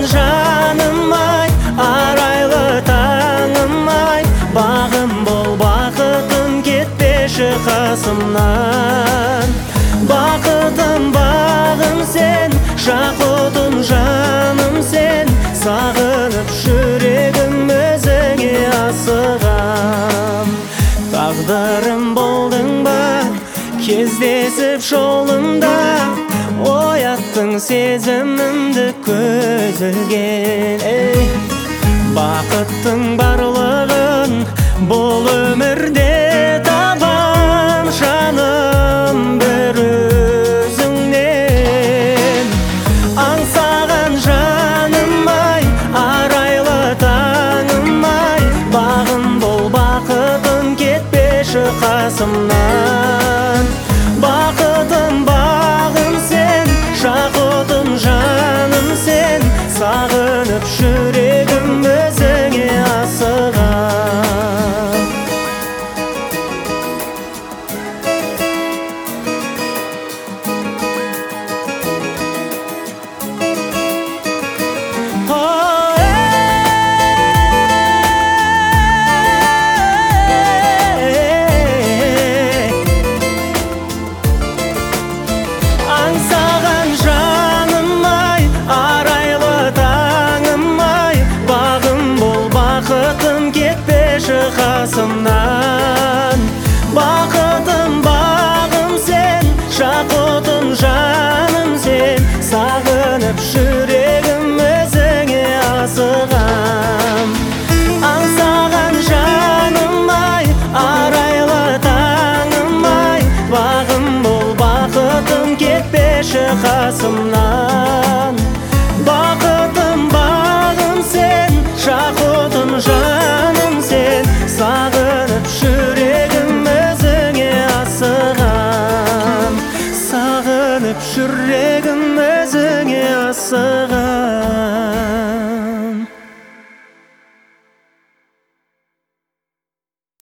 жаным ай, арайлы таңым ай, бағым бол, бақытым кетпеші қасымнан. Бақытым бағым сен, жақұтым жаным сен, сағынып жүрегім өзіңе асығам. Тағдырым болдың ба, кездесіп жолымда, ояттың сезімімді көзілген. Бақыттың барлығын бұл өмірде